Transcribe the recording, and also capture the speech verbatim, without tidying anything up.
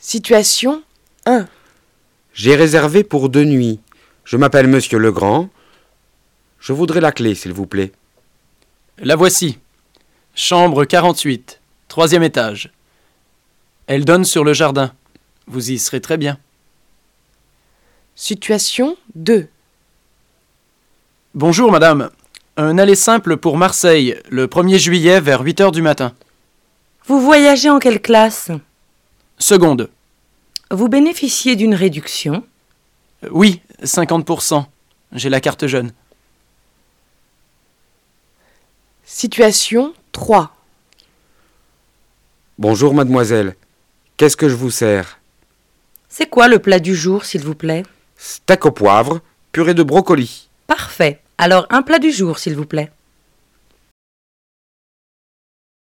Situation un. J'ai réservé pour deux nuits. Je m'appelle Monsieur Legrand. Je voudrais la clé, s'il vous plaît. La voici. Chambre quarante-huit, troisième étage. Elle donne sur le jardin. Vous y serez très bien. Situation deux. Bonjour, madame. Un aller simple pour Marseille, le premier juillet vers huit heures du matin. Vous voyagez en quelle classe? Seconde. Vous bénéficiez d'une réduction? Oui, cinquante pour cent. J'ai la carte jeune. Situation trois. Bonjour, mademoiselle. Qu'est-ce que je vous sers? C'est quoi le plat du jour, s'il vous plaît? Steak au poivre, purée de brocoli. Parfait. Alors un plat du jour, s'il vous plaît.